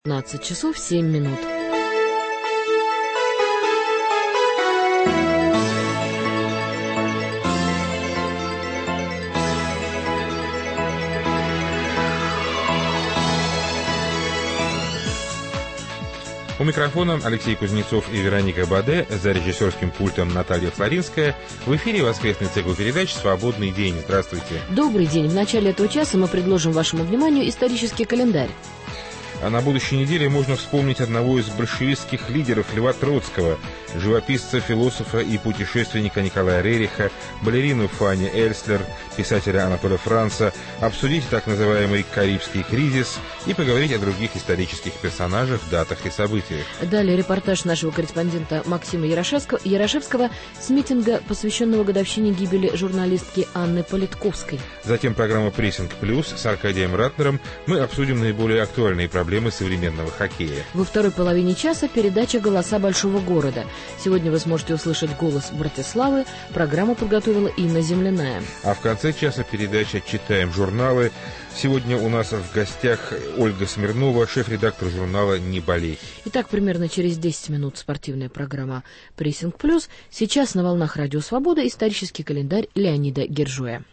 15 часов 7 минут. У микрофона Алексей Кузнецов и Вероника Баде, за режиссерским пультом Наталья Флоринская. В эфире воскресный цикл передач «Свободный день». Здравствуйте. Добрый день. В начале этого часа мы предложим вашему вниманию исторический календарь. А на будущей неделе можно вспомнить одного из большевистских лидеров Льва Троцкого, живописца, философа и путешественника Николая Рериха, балерину Фанни Эльслер, писателя Анатоля Франца, обсудить так называемый «Карибский кризис» и поговорить о других исторических персонажах, датах и событиях. Далее репортаж нашего корреспондента Максима Ярошевского с митинга, посвященного годовщине гибели журналистки Анны Политковской. Затем программа «Прессинг плюс» с Аркадием Ратнером. Мы обсудим наиболее актуальные проблемы современного хоккея. Во второй половине часа передача «Голоса большого города». Сегодня вы сможете услышать голос Братиславы. Программу подготовила Инна Земляная. А в конце часа передача «Читаем журналы». Сегодня у нас в гостях Ольга Смирнова, шеф-редактор журнала «Не болей». Итак, примерно через 10 минут спортивная программа «Прессинг плюс». Сейчас на волнах Радио Свобода исторический календарь Леонида Гержуя.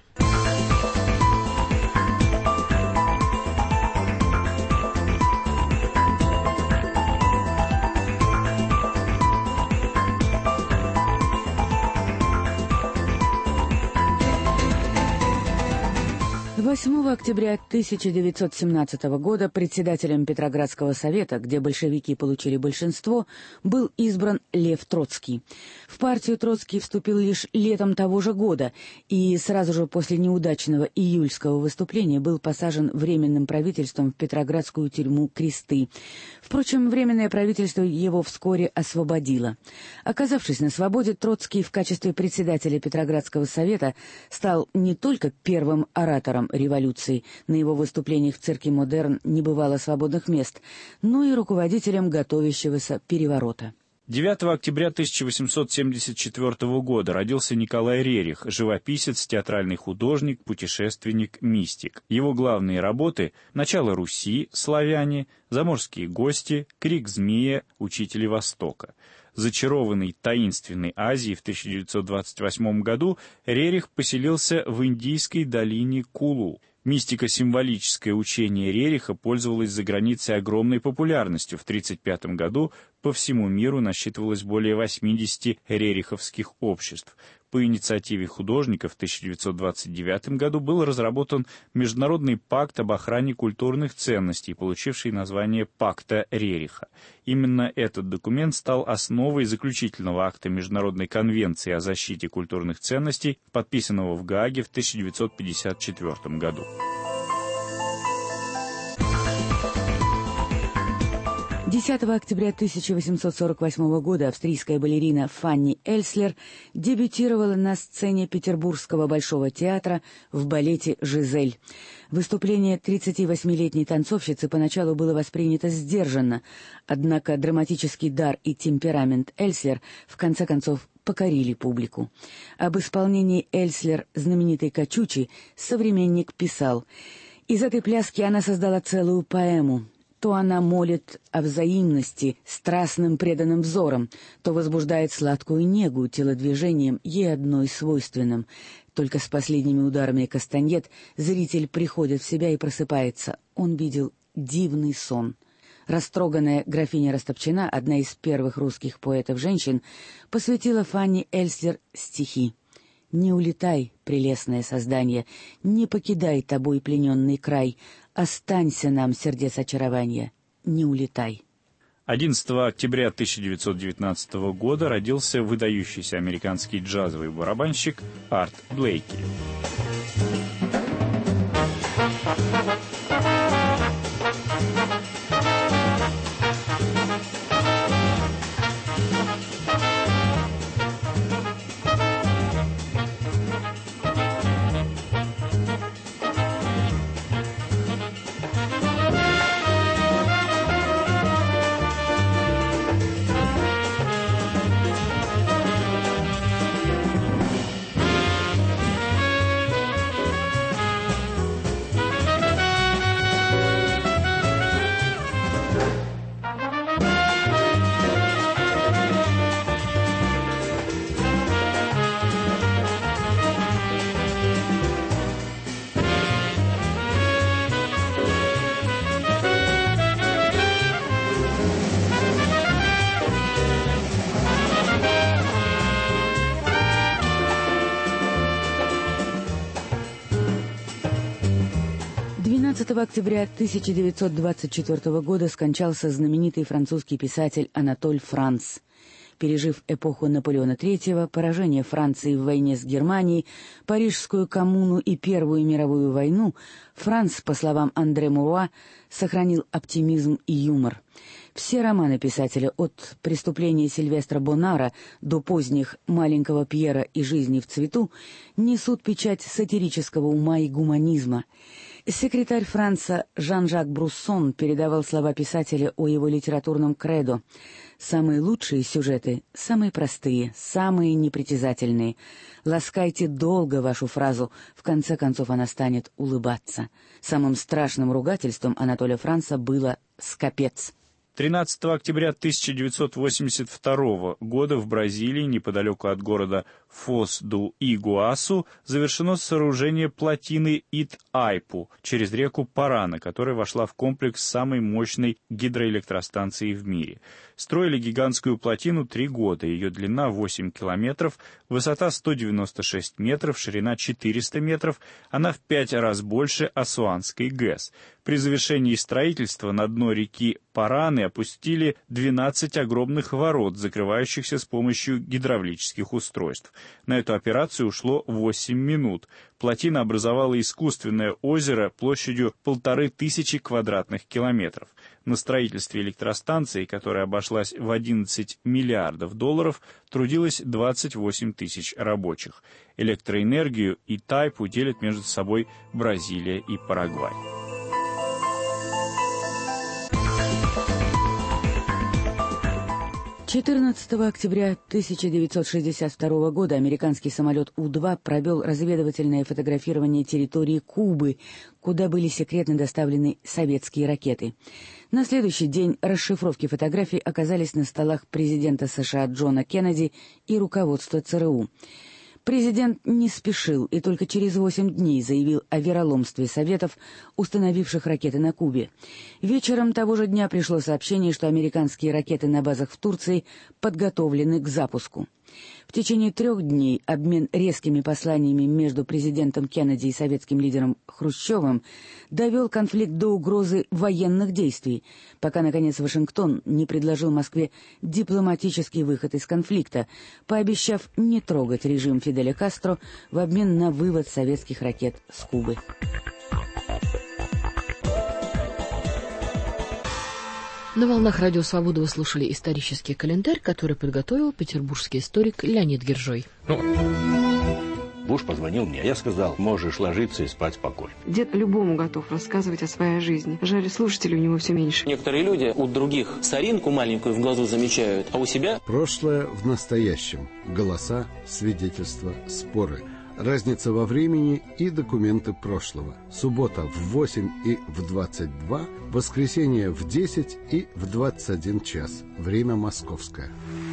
8 октября 1917 года председателем Петроградского совета, где большевики получили большинство, был избран Лев Троцкий. В партию Троцкий вступил лишь летом того же года и сразу же после неудачного июльского выступления был посажен Временным правительством в Петроградскую тюрьму Кресты. Впрочем, Временное правительство его вскоре освободило. Оказавшись на свободе, Троцкий в качестве председателя Петроградского совета стал не только первым оратором революции, на его выступлениях в цирке «Модерн» не бывало свободных мест, но и руководителем готовящегося переворота. 9 октября 1874 года родился Николай Рерих, живописец, театральный художник, путешественник, мистик. Его главные работы «Начало Руси», «Славяне», «Заморские гости», «Крик змея», «Учители Востока». Зачарованный таинственной Азией в 1928 году Рерих поселился в индийской долине Кулу. Мистико-символическое учение Рериха пользовалось за границей огромной популярностью. В 1935 году по всему миру насчитывалось более 80 рериховских обществ. По инициативе художника в 1929 году был разработан Международный пакт об охране культурных ценностей, получивший название «Пакта Рериха». Именно этот документ стал основой заключительного акта Международной конвенции о защите культурных ценностей, подписанного в Гааге в 1954 году. 10 октября 1848 года австрийская балерина Фанни Эльслер дебютировала на сцене Петербургского Большого театра в балете «Жизель». Выступление 38-летней танцовщицы поначалу было воспринято сдержанно, однако драматический дар и темперамент Эльслер в конце концов покорили публику. Об исполнении Эльслер знаменитой «Качучи» современник писал: «Из этой пляски она создала целую поэму. То она молит о взаимности страстным преданным взором, то возбуждает сладкую негу телодвижением, ей одной свойственным. Только с последними ударами кастаньет зритель приходит в себя и просыпается. Он видел дивный сон». Растроганная графиня Растопчина, одна из первых русских поэтов-женщин, посвятила Фанни Эльслер стихи. «Не улетай, прелестное создание, не покидай тобой плененный край, останься нам, сердец очарования, не улетай». 11 октября 1919 года родился выдающийся американский джазовый барабанщик Арт Блейки. октября 1924 года скончался знаменитый французский писатель Анатоль Франц. Пережив эпоху Наполеона III, поражение Франции в войне с Германией, Парижскую коммуну и Первую мировую войну, Франц, по словам Андре Муруа, сохранил оптимизм и юмор. Все романы писателя от «Преступления Сильвестра Бонара» до поздних «Маленького Пьера» и «Жизни в цвету» несут печать сатирического ума и гуманизма. Секретарь Франца Жан-Жак Бруссон передавал слова писателя о его литературном кредо: «Самые лучшие сюжеты, самые простые, самые непритязательные. Ласкайте долго вашу фразу, в конце концов она станет улыбаться». Самым страшным ругательством Анатолия Франца было «скопец». 13 октября 1982 года в Бразилии, неподалеку от города Фос-ду-Игуасу, завершено сооружение плотины Ит-Айпу через реку Парана, которая вошла в комплекс самой мощной гидроэлектростанции в мире. Строили гигантскую плотину 3 года, ее длина 8 километров, высота 196 метров, ширина 400 метров, она в 5 раз больше Асуанской ГЭС. При завершении строительства на дно реки Параны опустили 12 огромных ворот, закрывающихся с помощью гидравлических устройств. На эту операцию ушло 8 минут. Плотина образовала искусственное озеро площадью 1500 квадратных километров. На строительстве электростанции, которая обошлась в $11 миллиардов, трудилось 28 тысяч рабочих. Электроэнергию и Тайпу делят между собой Бразилия и Парагвай. 14 октября 1962 года американский самолет У-2 провел разведывательное фотографирование территории Кубы, куда были секретно доставлены советские ракеты. На следующий день расшифровки фотографий оказались на столах президента США Джона Кеннеди и руководства ЦРУ. Президент не спешил и только через 8 дней заявил о вероломстве Советов, установивших ракеты на Кубе. Вечером того же дня пришло сообщение, что американские ракеты на базах в Турции подготовлены к запуску. В течение 3 дней обмен резкими посланиями между президентом Кеннеди и советским лидером Хрущевым довел конфликт до угрозы военных действий, пока, наконец, Вашингтон не предложил Москве дипломатический выход из конфликта, пообещав не трогать режим Фиделя Кастро в обмен на вывод советских ракет с Кубы. На волнах Радио Свобода вы слушали исторический календарь, который подготовил петербургский историк Леонид Гержой. Буш позвонил мне, я сказал: можешь ложиться и спать спокойно. Дед любому готов рассказывать о своей жизни. Жаль, слушателей у него все меньше. Некоторые люди у других соринку маленькую в глазу замечают, а у себя... Прошлое в настоящем. Голоса, свидетельства, споры. Разница во времени и документы прошлого. Суббота в 8 и в 22, воскресенье в 10 и в 21 час. Время московское.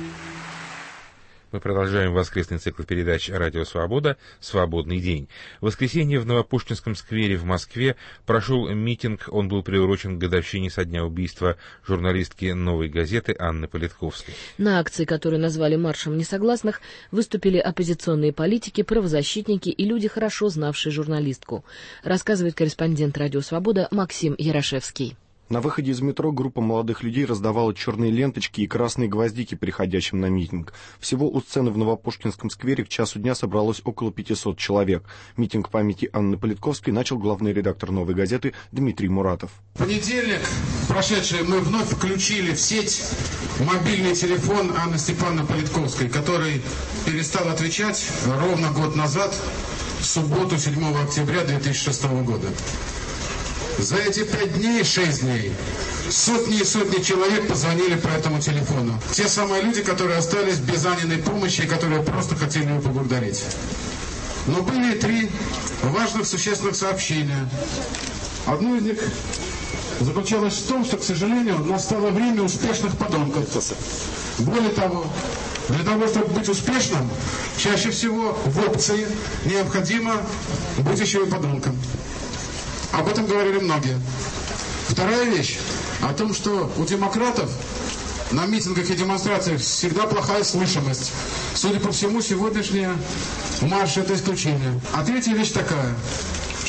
Мы продолжаем воскресный цикл передач «Радио Свобода. Свободный день». В воскресенье в Новопушкинском сквере в Москве прошел митинг. Он был приурочен к годовщине со дня убийства журналистки «Новой газеты» Анны Политковской. На акции, которую назвали «Маршем несогласных», выступили оппозиционные политики, правозащитники и люди, хорошо знавшие журналистку. Рассказывает корреспондент «Радио Свобода» Максим Ярошевский. На выходе из метро группа молодых людей раздавала черные ленточки и красные гвоздики приходящим на митинг. Всего у сцены в Новопушкинском сквере к часу дня собралось около 500 человек. Митинг памяти Анны Политковской начал главный редактор «Новой газеты» Дмитрий Муратов. В понедельник прошедший мы вновь включили в сеть мобильный телефон Анны Степановны Политковской, который перестал отвечать ровно год назад, в субботу, 7 октября 2006 года. За эти 5 дней, 6 дней, сотни и сотни человек позвонили по этому телефону. Те самые люди, которые остались без Аниной помощи и которые просто хотели ее поблагодарить. Но были 3 важных, существенных сообщения. Одно из них заключалось в том, что, к сожалению, настало время успешных подонков. Более того, для того, чтобы быть успешным, чаще всего в опции необходимо быть еще и подонком. Об этом говорили многие. Вторая вещь о том, что у демократов на митингах и демонстрациях всегда плохая слышимость. Судя по всему, сегодняшняя марш — это исключение. А третья вещь такая,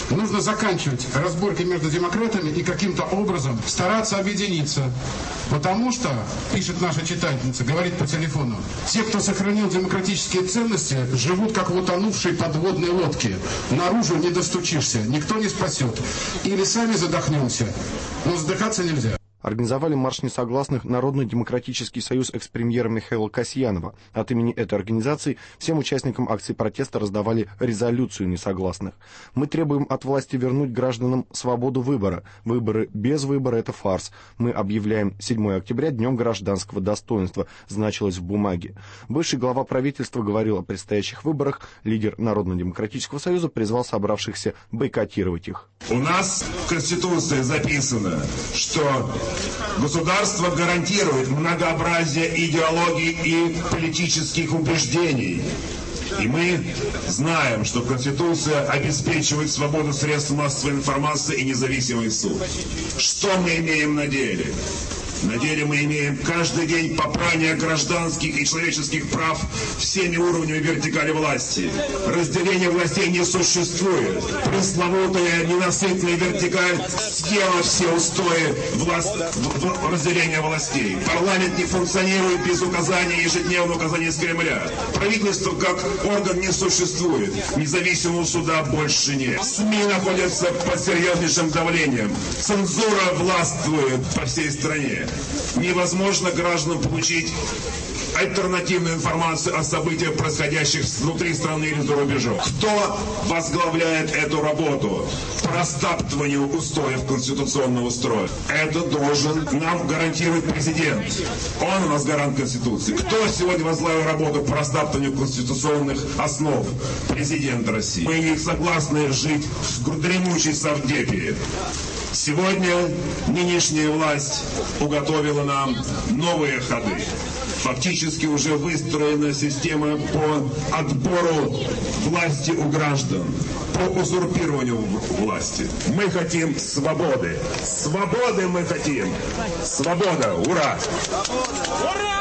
Нужно заканчивать разборки между демократами и каким-то образом стараться объединиться. Потому что, пишет наша читательница, говорит по телефону, те, кто сохранил демократические ценности, живут как в утонувшей подводной лодке. Наружу не достучишься, никто не спасет. Или сами задохнемся, но задыхаться нельзя. Организовали марш несогласных Народно-демократический союз экс-премьера Михаила Касьянова. От имени этой организации всем участникам акции протеста раздавали резолюцию несогласных. Мы требуем от власти вернуть гражданам свободу выбора. Выборы без выбора – это фарс. Мы объявляем 7 октября днем гражданского достоинства, значилось в бумаге. Бывший глава правительства говорил о предстоящих выборах. Лидер Народно-демократического союза призвал собравшихся бойкотировать их. У нас в Конституции записано, что государство гарантирует многообразие идеологий и политических убеждений. И мы знаем, что Конституция обеспечивает свободу средств массовой информации и независимый суд. Что мы имеем на деле? На деле мы имеем каждый день попрание гражданских и человеческих прав всеми уровнями вертикали власти. Разделение властей не существует. Пресловутая ненасытная вертикаль съела все устои разделения властей. Парламент не функционирует без указаний, ежедневного указания из Кремля. Правительство как орган не существует. Независимого суда больше нет. СМИ находятся под серьезнейшим давлением. Цензура властвует по всей стране. Невозможно гражданам получить альтернативную информацию о событиях, происходящих внутри страны или за рубежом. Кто возглавляет эту работу по растаптыванию устоев конституционного строя? Это должен нам гарантировать президент. Он у нас гарант Конституции. Кто сегодня возглавил работу по растаптыванию конституционных основ? Президент России. Мы не согласны жить в дремучей савдепии. Сегодня нынешняя власть уготовила нам новые ходы. Фактически уже выстроена система по отбору власти у граждан, по узурпированию власти. Мы хотим свободы. Свободы мы хотим. Свобода. Ура! Ура!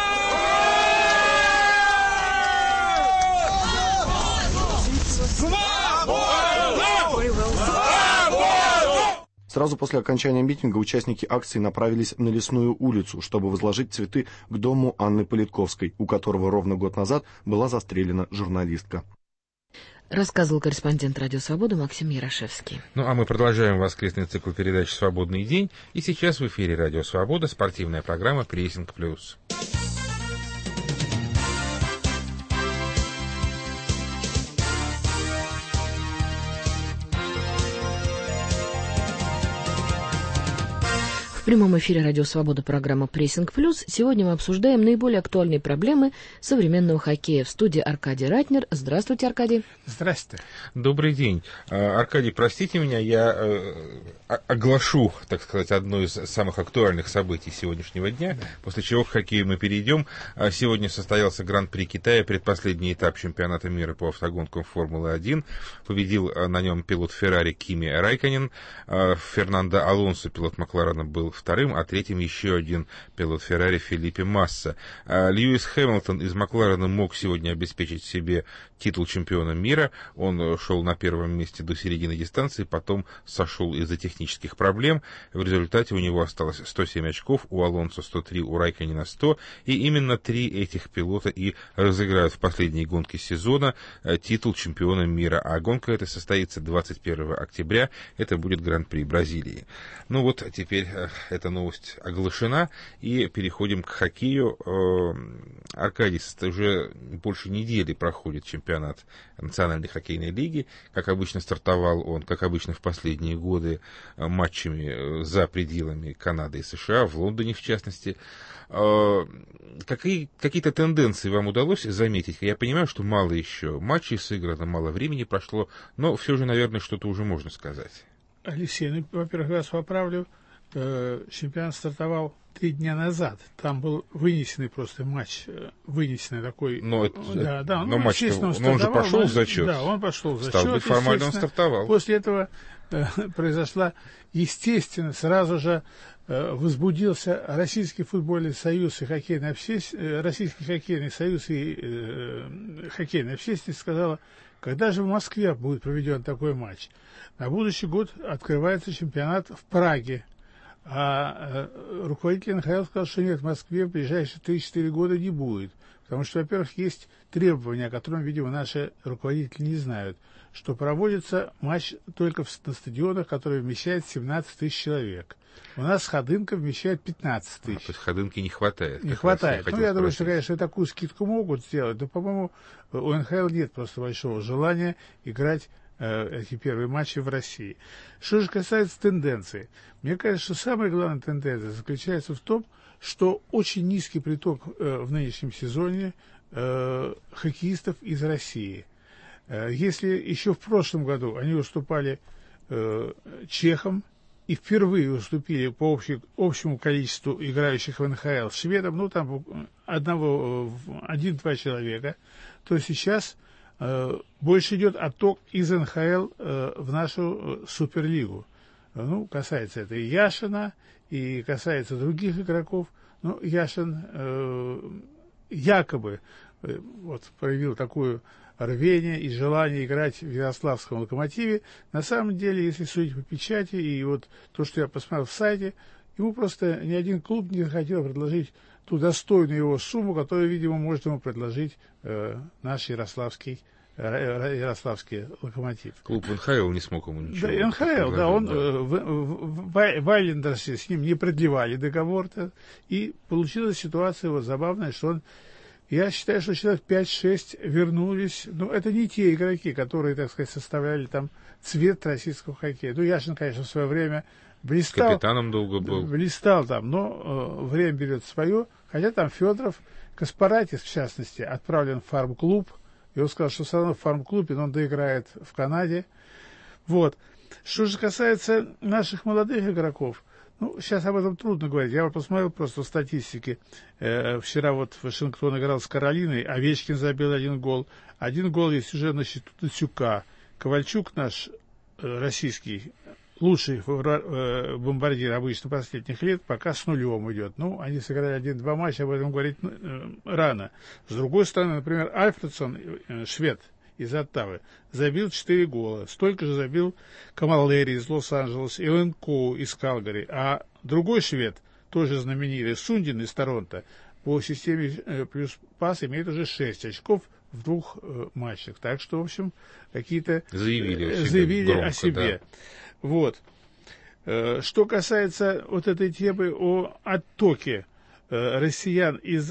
Сразу после окончания митинга участники акции направились на Лесную улицу, чтобы возложить цветы к дому Анны Политковской, у которого ровно год назад была застрелена журналистка. Рассказывал корреспондент «Радио Свобода» Максим Ярошевский. Ну а мы продолжаем воскресный цикл передач «Свободный день». И сейчас в эфире «Радио Свобода» спортивная программа «Прессинг плюс». В прямом эфире «Радио Свобода» программа «Прессинг плюс». Сегодня мы обсуждаем наиболее актуальные проблемы современного хоккея. В студии Аркадий Ратнер. Здравствуйте, Аркадий. Здравствуйте. Добрый день. Аркадий, простите меня, я оглашу, так сказать, одно из самых актуальных событий сегодняшнего дня, после чего к хоккею мы перейдем. Сегодня состоялся Гран-при Китая, предпоследний этап чемпионата мира по автогонкам Формулы-1. Победил на нем пилот Феррари Кими Райконен. Фернандо Алонсо, пилот Макларена, был вторым, а третьим еще один пилот Феррари Фелипе Масса. Льюис Хэмилтон из Макларена мог сегодня обеспечить себе титул чемпиона мира. Он шел на первом месте до середины дистанции, потом сошел из-за технических проблем. В результате у него осталось 107 очков, у Алонсо 103, у Райконена 100. И именно 3 этих пилота и разыграют в последней гонке сезона титул чемпиона мира. А гонка эта состоится 21 октября. Это будет Гран-при Бразилии. Ну вот, теперь эта новость оглашена, и переходим к хоккею. Аркадий, уже больше недели проходит чемпионат Национальной хоккейной лиги. Как обычно, стартовал он, как обычно, в последние годы матчами за пределами Канады и США, в Лондоне в частности. Какие-то тенденции вам удалось заметить? Я понимаю, что мало еще матчей сыграно, мало времени прошло, но все же, наверное, что-то уже можно сказать. Алексей, во-первых, вас поправлю. Чемпионат стартовал 3 дня назад. Там был вынесенный просто матч, вынесенный такой. Но матч, естественно, он же пошел в зачет. Да, он пошел в зачет. Стало быть, формально он стартовал. После этого произошла, естественно, сразу же возбудился Российский футбольный союз и хоккейный общественность, Российский хоккейный союз и хоккейная общественность сказала, когда же в Москве будет проведен такой матч. На будущий год открывается чемпионат в Праге. А руководитель НХЛ сказал, что нет, в Москве в ближайшие 3-4 года не будет. Потому что, во-первых, есть требования, о которых, видимо, наши руководители не знают, что проводится матч только на стадионах, которые вмещают 17 тысяч человек. У нас Ходынка вмещает 15 тысяч. То есть Ходынки не хватает. Не хватает. Я думаю, что, конечно, такую скидку могут сделать, но, по-моему, у НХЛ нет просто большого желания играть эти первые матчи в России. Что же касается тенденции. Мне кажется, что самая главная тенденция заключается в том, что очень низкий приток в нынешнем сезоне хоккеистов из России. Если еще в прошлом году они уступали чехам и впервые уступили по общему количеству играющих в НХЛ шведам, ну там 1-2 человека, то сейчас больше идет отток из НХЛ в нашу Суперлигу. Ну, касается это и Яшина, и касается других игроков. Ну, Яшин якобы проявил такое рвение и желание играть в ярославском «Локомотиве». На самом деле, если судить по печати и вот то, что я посмотрел в сайте, ему просто ни один клуб не захотел предложить ту достойную его сумму, которую, видимо, может ему предложить наш ярославский «Локомотив». Клуб НХЛ не смог ему ничего. Да, НХЛ, да, он в Айлендерсе с ним не продлевали договор-то, и получилась ситуация вот забавная, что он, я считаю, что человек 5-6 вернулись, но это не те игроки, которые, так сказать, составляли там цвет российского хоккея. Ну, Яшин, конечно, в свое время блистал. Капитаном долго был. Блистал там, но время берет свое. Хотя там Федоров, Каспаратис, в частности, отправлен в фарм-клуб. И он сказал, что все равно в фарм-клубе, но он доиграет в Канаде. Вот. Что же касается наших молодых игроков, ну, сейчас об этом трудно говорить. Я вот посмотрел просто в статистике. Вчера вот Вашингтон играл с Каролиной, Овечкин забил 1 гол. 1 гол есть уже на счету Тацюка. Ковальчук наш российский, лучший бомбардир обычно последних лет, пока с 0 идет. Ну, они сыграли 1-2 матча, об этом говорить рано. С другой стороны, например, Альфредсон, швед из Оттавы, забил 4 гола. Столько же забил Камаллери из Лос-Анджелеса и Ленко из Калгари. А другой швед, тоже знаменитый, Сундин из Торонто, по системе плюс пас имеет уже 6 очков в 2 матчах. Так что, в общем, какие-то заявили о себе. Да. Вот. Что касается вот этой темы о оттоке россиян из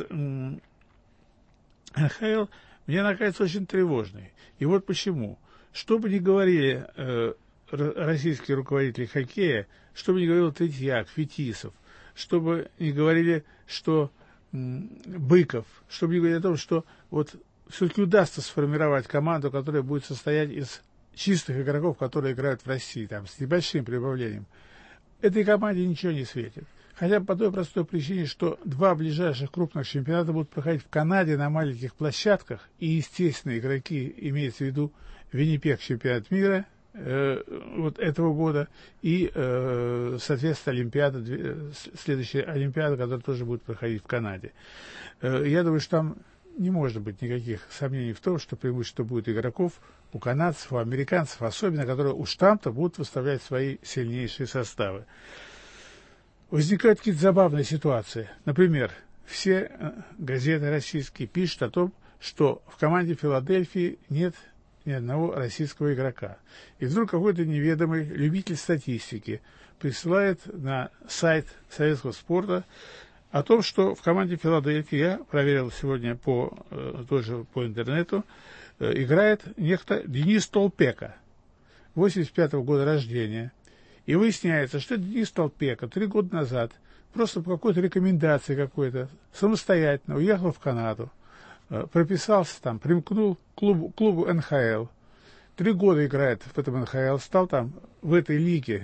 НХЛ, мне она кажется очень тревожной. И вот почему. Что бы ни говорили российские руководители хоккея, что бы ни говорил Третьяк, Фетисов, что бы ни говорили, что Быков, что бы ни говорили о том, что вот все-таки удастся сформировать команду, которая будет состоять из чистых игроков, которые играют в России, там, с небольшим прибавлением, этой команде ничего не светит. Хотя по той простой причине, что 2 ближайших крупных чемпионата будут проходить в Канаде на маленьких площадках, и, естественно, игроки, имеется в виду Виннипег, чемпионат мира вот этого года, и, соответственно, следующая Олимпиада, которая тоже будет проходить в Канаде. Я думаю, что там не может быть никаких сомнений в том, что преимущество будет игроков у канадцев, у американцев, особенно, которые уж там-то будут выставлять свои сильнейшие составы. Возникают какие-то забавные ситуации. Например, все газеты российские пишут о том, что в команде Филадельфии нет ни одного российского игрока. И вдруг какой-то неведомый любитель статистики присылает на сайт советского спорта о том, что в команде Филадельфии, я проверил сегодня тоже по интернету, играет некто Денис Толпека, 85-го года рождения. И выясняется, что Денис Толпека 3 года назад просто по какой-то рекомендации какой-то самостоятельно уехал в Канаду, прописался там, примкнул к клубу НХЛ, 3 года играет в этом НХЛ, стал там в этой лиге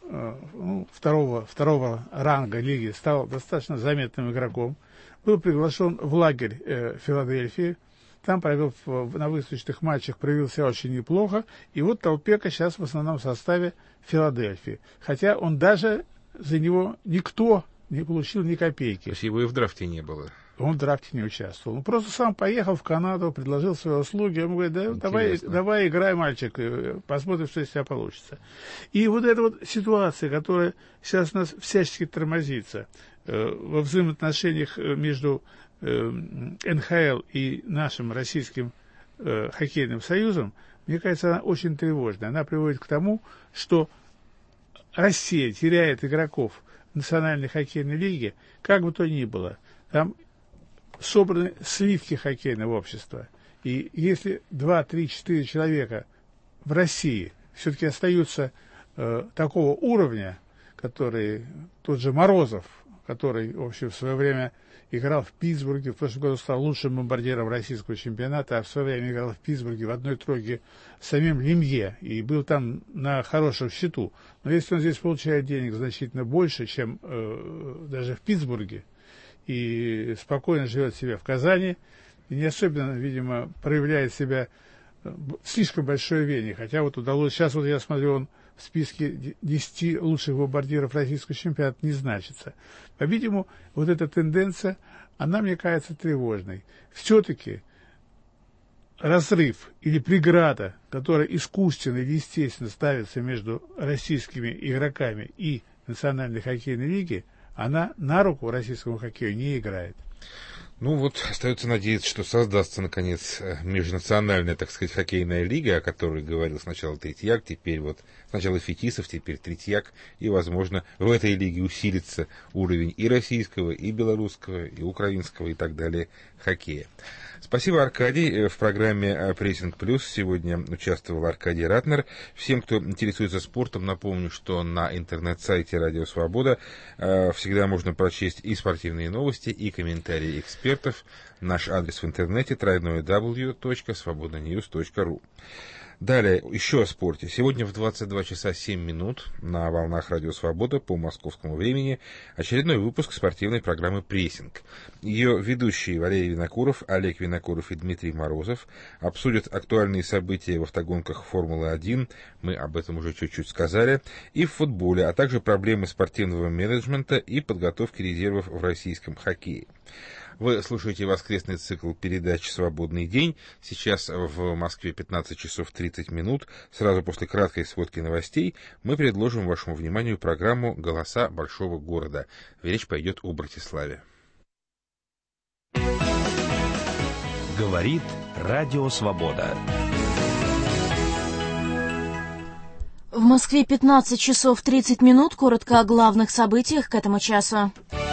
второго ранга лиги, стал достаточно заметным игроком. Был приглашен в лагерь Филадельфии. Там на выступительных матчах проявил себя очень неплохо. И вот Толпека сейчас в основном составе Филадельфии. Хотя он даже за него никто не получил ни копейки. То есть его и в драфте не было? Он в драфте не участвовал. Он просто сам поехал в Канаду, предложил свои услуги. Ему говорит, давай играй, мальчик, посмотрим, что из тебя получится. И вот эта вот ситуация, которая сейчас у нас всячески тормозится во взаимоотношениях между НХЛ и нашим российским хоккейным союзом, мне кажется, она очень тревожная. Она приводит к тому, что Россия теряет игроков Национальной хоккейной лиги, как бы то ни было. Там собраны сливки хоккейного общества. И если 2, 3, 4 человека в России все-таки остаются такого уровня, который тот же Морозов, который, в общем, в свое время играл в Питтсбурге, в прошлом году стал лучшим бомбардиром российского чемпионата, а в свое время играл в Питтсбурге в одной тройке с самим Лемье и был там на хорошем счету. Но если он здесь получает денег значительно больше, чем даже в Питтсбурге, и спокойно живет себе в Казани, и не особенно, видимо, проявляет себя в слишком большой вене, хотя вот удалось, сейчас вот я смотрю, он в списке 10 лучших бомбардиров российского чемпионата не значится. По-видимому, вот эта тенденция, она, мне кажется, тревожной. Все-таки разрыв или преграда, которая искусственно или естественно ставится между российскими игроками и Национальной хоккейной лиги, она на руку российскому хоккею не играет. Ну вот, остается надеяться, что создастся, наконец, межнациональная, так сказать, хоккейная лига, о которой говорил сначала Третьяк, теперь вот сначала Фетисов, теперь Третьяк, и, возможно, в этой лиге усилится уровень и российского, и белорусского, и украинского, и так далее хоккея. Спасибо, Аркадий. В программе «Прессинг Плюс» сегодня участвовал Аркадий Ратнер. Всем, кто интересуется спортом, напомню, что на интернет-сайте «Радио Свобода» всегда можно прочесть и спортивные новости, и комментарии экспертов. Наш адрес в интернете www.svobodnews.ru. Далее, еще о спорте. Сегодня в 22 часа 7 минут на волнах Радио Свобода по московскому времени очередной выпуск спортивной программы «Прессинг». Ее ведущие Валерий Винокуров, Олег Винокуров и Дмитрий Морозов обсудят актуальные события в автогонках Формулы-1, мы об этом уже чуть-чуть сказали, и в футболе, а также проблемы спортивного менеджмента и подготовки резервов в российском хоккее. Вы слушаете воскресный цикл передач «Свободный день». Сейчас в Москве 15 часов 30 минут. Сразу после краткой сводки новостей мы предложим вашему вниманию программу «Голоса большого города». Речь пойдет о Братиславе. Говорит Радио Свобода. В Москве 15 часов 30 минут. Коротко о главных событиях к этому часу.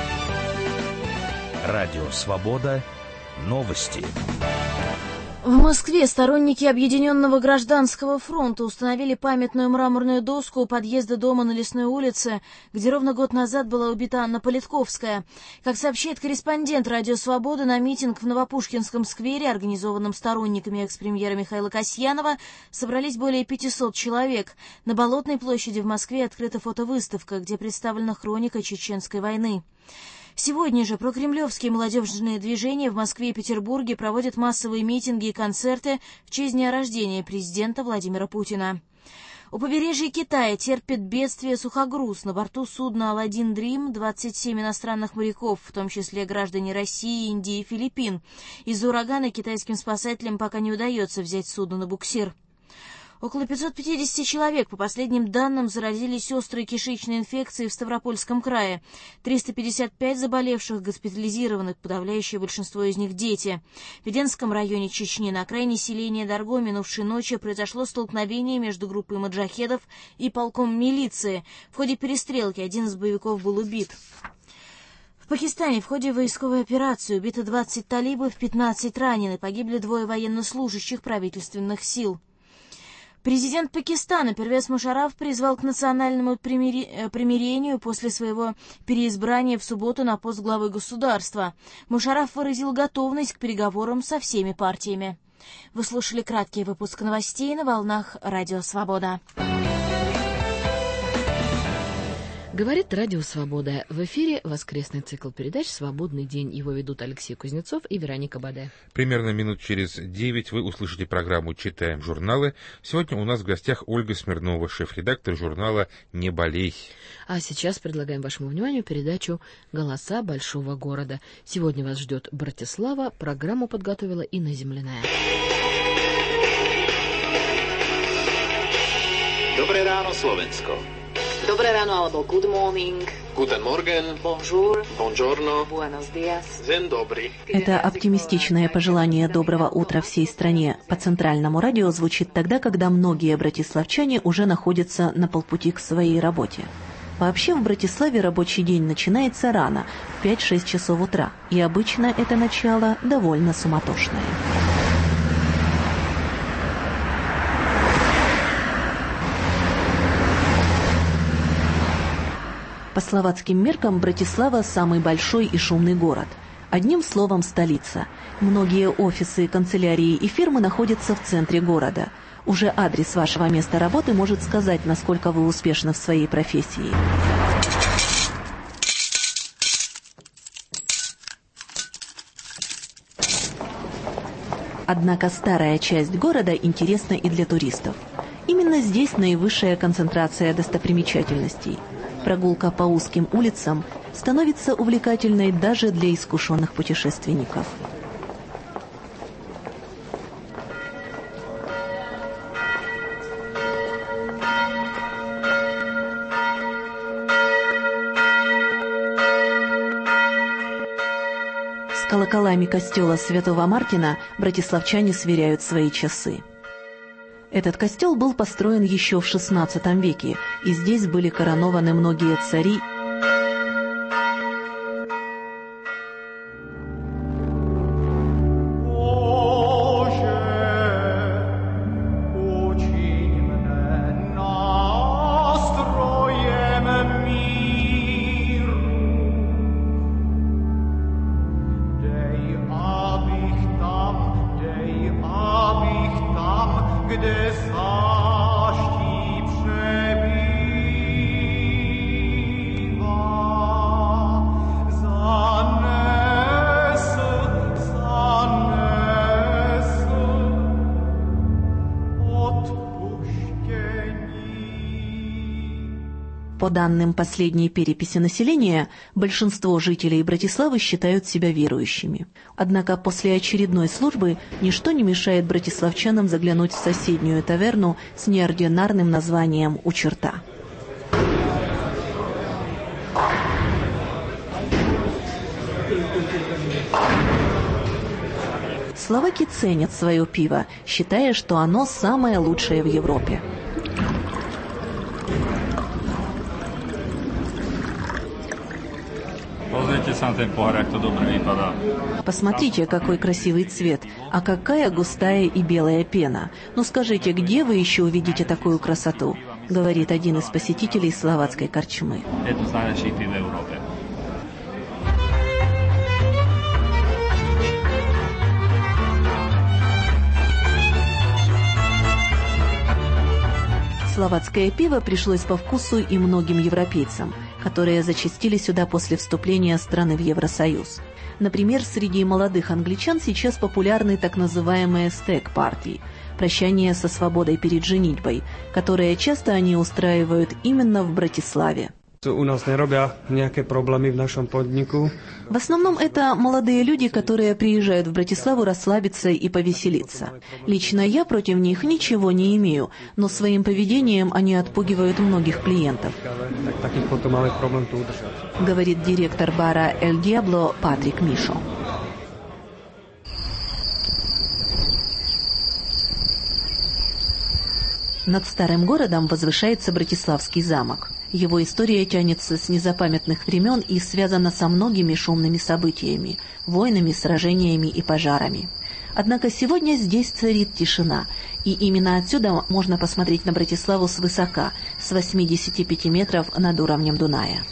Радио Свобода. Новости. В Москве сторонники Объединенного гражданского фронта установили памятную мраморную доску у подъезда дома на Лесной улице, где ровно год назад была убита Анна Политковская. Как сообщает корреспондент «Радио Свобода», на митинг в Новопушкинском сквере, организованном сторонниками экс-премьера Михаила Касьянова, собрались более 500 человек. На Болотной площади в Москве открыта фотовыставка, где представлена хроника Чеченской войны. Сегодня же прокремлевские молодежные движения в Москве и Петербурге проводят массовые митинги и концерты в честь дня рождения президента Владимира Путина. У побережья Китая терпит бедствие сухогруз. На борту судна «Аладдин Дрим» 27 иностранных моряков, в том числе граждане России, Индии и Филиппин. Из-за урагана китайским спасателям пока не удается взять судно на буксир. Около 550 человек, по последним данным, заразились острой кишечной инфекцией в Ставропольском крае. 355 заболевших госпитализированы, подавляющее большинство из них дети. В Веденском районе Чечни на окраине селения Дарго минувшей ночью произошло столкновение между группой маджахедов и полком милиции. В ходе перестрелки один из боевиков был убит. В Пакистане в ходе войсковой операции убито 20 талибов, 15 ранены, погибли 2 военнослужащих правительственных сил. Президент Пакистана Первез Мушарраф призвал к национальному примирению после своего переизбрания в субботу на пост главы государства. Мушарраф выразил готовность к переговорам со всеми партиями. Вы слушали краткий выпуск новостей на волнах Радио Свобода. Говорит Радио Свобода. В эфире воскресный цикл передач «Свободный день». Его ведут Алексей Кузнецов и Вероника Баде. Примерно минут через 9 вы услышите программу «Читаем журналы». Сегодня у нас в гостях Ольга Смирнова, шеф-редактор журнала «Не болей». А сейчас предлагаем вашему вниманию передачу «Голоса большого города». Сегодня вас ждет Братислава. Программу подготовила Инна Земляная. Dobré ráno, Slovensko. Dobré ráno alebo good morning. Guten Morgen. Bonjour. Buongiorno. Buenos días. День добрый. Это оптимистичное пожелание доброго утра всей стране по центральному радио звучит тогда, когда многие братиславчане уже находятся на полпути к своей работе. Вообще в Братиславе рабочий день начинается рано, в 5-6 часов утра, и обычно это начало довольно суматошное. По словацким меркам Братислава – самый большой и шумный город. Одним словом, столица. Многие офисы, канцелярии и фирмы находятся в центре города. Уже адрес вашего места работы может сказать, насколько вы успешны в своей профессии. Однако старая часть города интересна и для туристов. Именно здесь наивысшая концентрация достопримечательностей. Прогулка по узким улицам становится увлекательной даже для искушенных путешественников. С колоколами костела Святого Мартина братиславчане сверяют свои часы. Этот костел был построен еще в XVI веке, и здесь были коронованы многие цари. По данным последней переписи населения, большинство жителей Братиславы считают себя верующими. Однако после очередной службы ничто не мешает братиславчанам заглянуть в соседнюю таверну с неординарным названием «У черта». Словаки ценят свое пиво, считая, что оно самое лучшее в Европе. Посмотрите, какой красивый цвет, а какая густая и белая пена. Ну скажите, где вы еще увидите такую красоту? Говорит один из посетителей словацкой корчмы. Словацкое пиво пришлось по вкусу и многим европейцам, которые зачастили сюда после вступления страны в Евросоюз. Например, среди молодых англичан сейчас популярны так называемые стек-партии – прощание со свободой перед женитьбой, которые часто они устраивают именно в Братиславе. У нас не робят никакие проблемы в нашем поднику. В основном это молодые люди, которые приезжают в Братиславу расслабиться и повеселиться. Лично я против них ничего не имею, но своим поведением они отпугивают многих клиентов. Говорит директор бара «Эль Диабло» Патрик Мишо. Над старым городом возвышается Братиславский замок. Его история тянется с незапамятных времен и связана со многими шумными событиями, войнами, сражениями и пожарами. Однако сегодня здесь царит тишина, и именно отсюда можно посмотреть на Братиславу свысока, с 85 метров над уровнем Дуная.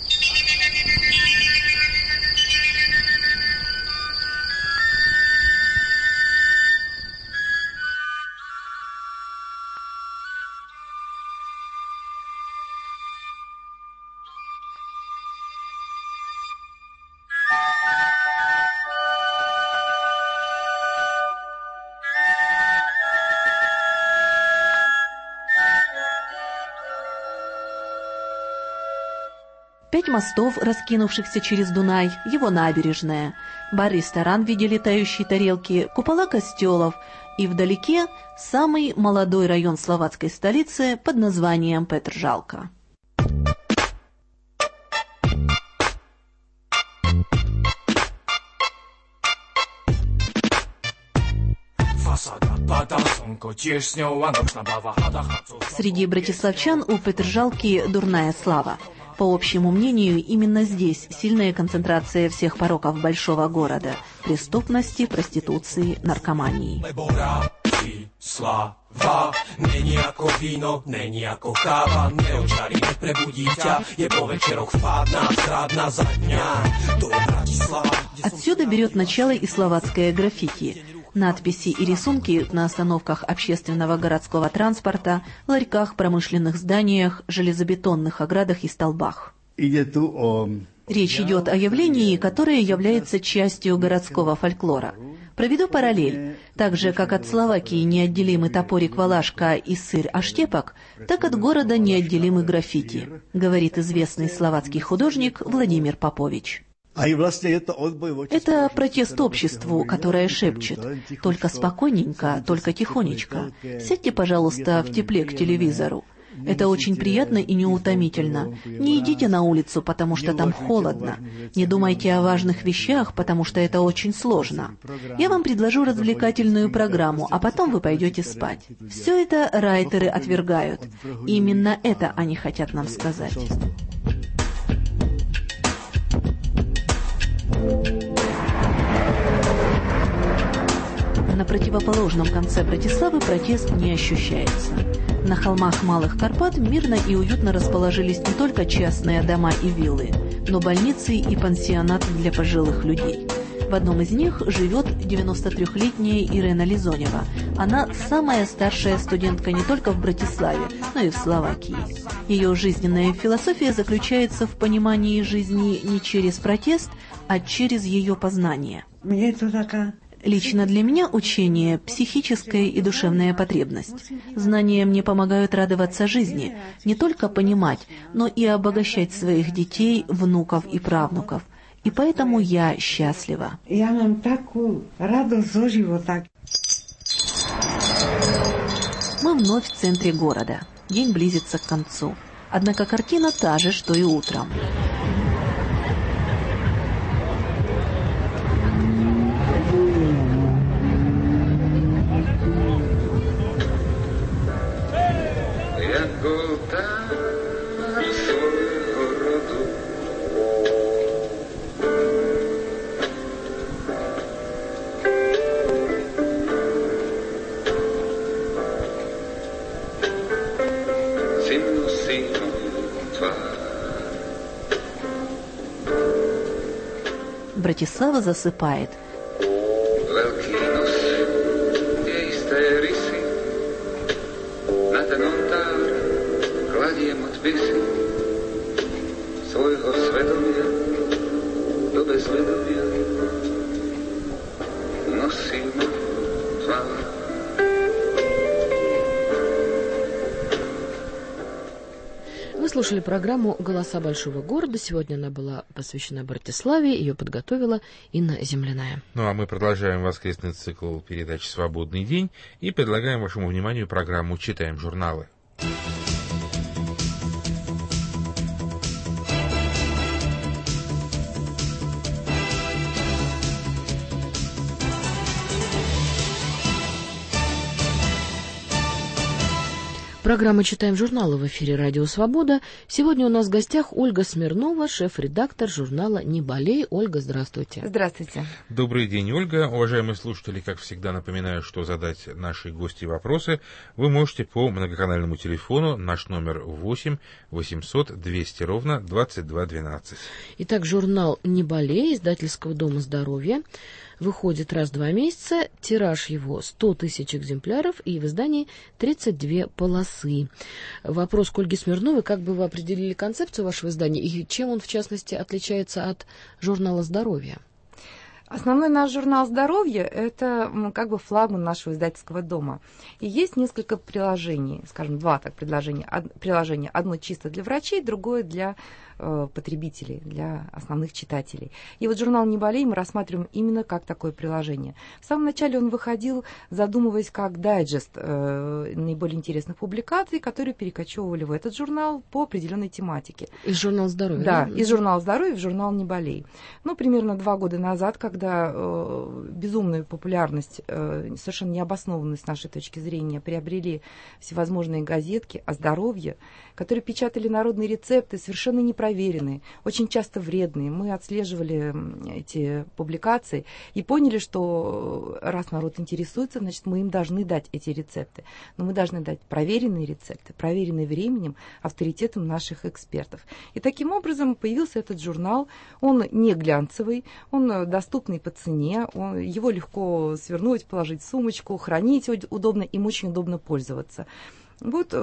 5 мостов, раскинувшихся через Дунай, его набережная, бар-ресторан в виде летающей тарелки, купола костелов и вдалеке самый молодой район словацкой столицы под названием Петržalka. Среди братиславчан у Петržalky дурная слава. По общему мнению, именно здесь сильная концентрация всех пороков большого города – преступности, проституции, наркомании. Слава, není jako víno, není jako káva, neočarí, neprebudí ťa, je po večeroch vpádná, zrádna за дня, до Братислава. Отсюда берет начало и словацкое граффити. Надписи и рисунки на остановках общественного городского транспорта, ларьках, промышленных зданиях, железобетонных оградах и столбах. Речь идет о явлении, которое является частью городского фольклора. Проведу параллель. Так же, как от Словакии неотделимы топорик Валашка и сыр Аштепок, так от города неотделимы граффити, говорит известный словацкий художник Владимир Попович. Это протест обществу, которое шепчет: «Только спокойненько, только тихонечко. Сядьте, пожалуйста, в тепле к телевизору. Это очень приятно и неутомительно. Не идите на улицу, потому что там холодно. Не думайте о важных вещах, потому что это очень сложно. Я вам предложу развлекательную программу, а потом вы пойдете спать». Все это райтеры отвергают. Именно это они хотят нам сказать. На противоположном конце Братиславы протест не ощущается. На холмах Малых Карпат мирно и уютно расположились не только частные дома и виллы, но больницы и пансионаты для пожилых людей. В одном из них живет 93-летняя Ирена Лизонева. Она самая старшая студентка не только в Братиславе, но и в Словакии. Ее жизненная философия заключается в понимании жизни не через протест, а через ее познание. Лично для меня учение – психическая и душевная потребность. Знания мне помогают радоваться жизни, не только понимать, но и обогащать своих детей, внуков и правнуков. И поэтому я счастлива. Я mám такую радость за života. Мы вновь в центре города. День близится к концу. Однако картина та же, что и утром. Братислава засыпает. Вы слушали программу «Голоса большого города». Сегодня она была посвящена Братиславе. Ее подготовила Инна Земляная. Ну а мы продолжаем воскресный цикл передач «Свободный день» и предлагаем вашему вниманию программу «Читаем журналы». Программа «Читаем журналы» в эфире «Радио Свобода». Сегодня у нас в гостях Ольга Смирнова, шеф-редактор журнала «Не болей». Ольга, здравствуйте. Здравствуйте. Добрый день, Ольга. Уважаемые слушатели, как всегда напоминаю, что задать нашей гости вопросы вы можете по многоканальному телефону. Наш номер 8 800 200 ровно 2212. Итак, журнал «Не болей» издательского дома «Здоровье» выходит раз в 2 месяца, тираж его 100 тысяч экземпляров и в издании 32 полосы. Вопрос к Ольге Смирновой: как бы вы определили концепцию вашего издания и чем он, в частности, отличается от журнала «Здоровье»? Основной наш журнал «Здоровье» — это как бы флагман нашего издательского дома. И есть несколько приложений, скажем, два так приложения. Одно чисто для врачей, другое для потребителей, для основных читателей. И вот журнал «Не болей» мы рассматриваем именно как такое приложение. В самом начале он выходил, задумываясь как дайджест наиболее интересных публикаций, которые перекочевывали в этот журнал по определенной тематике. Из журнала «Здоровье». Да, из журнала «Здоровье» в журнал «Не болей». Ну, примерно 2 года назад, когда безумную популярность, совершенно необоснованную с нашей точки зрения, приобрели всевозможные газетки о здоровье, которые печатали народные рецепты, совершенно непроверенные, очень часто вредные. Мы отслеживали эти публикации и поняли, что раз народ интересуется, значит, мы им должны дать эти рецепты. Но мы должны дать проверенные рецепты, проверенные временем, авторитетом наших экспертов. И таким образом появился этот журнал. Он не глянцевый, он доступный по цене, его легко свернуть, положить в сумочку, хранить удобно, им очень удобно пользоваться. Вот